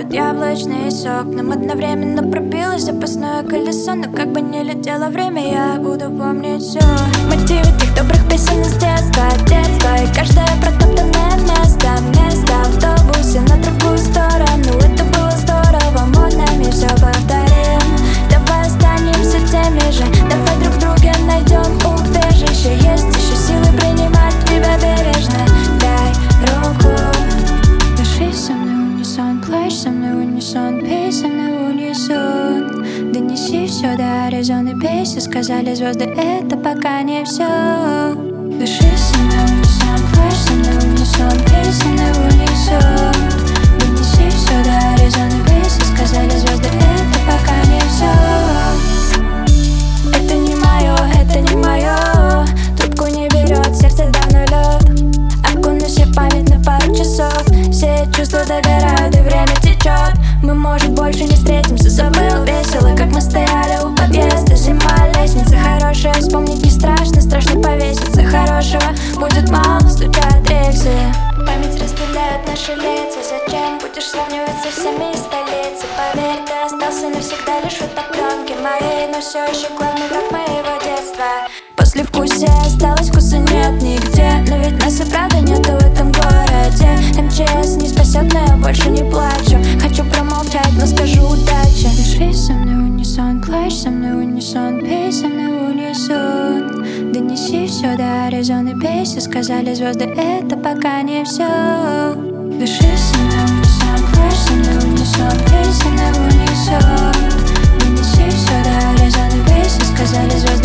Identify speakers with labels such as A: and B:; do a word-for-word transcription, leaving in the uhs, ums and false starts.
A: под яблочный сок. Нам одновременно пробилось запасное колесо. Но как бы ни летело время, я буду помнить все. Мотивы тех добрых песен из детства, детства. И каждое протоптанное место, место в автобусе на другую сторону. Это было здорово, модными все повторим. Давай останемся теми же, давай друг в друге найдем убежище. Есть еще силы принимать тебя бережно. Дай руку. Дыши со мной в унисон, плачь со мной в унисон, пей со мной в унисон. Донеси все до горизонта, пейся, сказали звезды, это пока не все. Дыши со мной в унисон, плачь со мной в унисон, пей со мной в унисон. Донеси все до горизонта, пейся, сказали звезды, это пока не все. Это не мое, это не мое. Трубку не берет, сердце давно лед. Окунусь в память на пару часов. Все чувства догорают и время течет. Мы, может, больше не встретимся. Забыл весело, как мы стояли у подъезда. Зима, лестница хорошая, вспомнить не страшно. Страшно повеситься, хорошего будет мало, стучат рельсы. Память расставляют наши лица. Зачем будешь сравнивать со всеми столицы? Поверь, ты остался навсегда лишь в фотопленке моей. Но все еще главный враг моего детства. После вкуса осталось, вкуса нет нигде. Но ведь нас и правда нету в этом городе. эм че эс не спасет, но я больше не плачу. Хочу промолчать, но скажу удачи. Дыши со мной в унисон, плачь со мной в унисон, пей со мной в унисон. Донеси все до горизонта, пейся, сказали звезды, это пока не все. Дыши со мной в унисон, плачь со мной в унисон, пей со мной в унисон. Донеси все до горизонта, пейся, сказали звезды.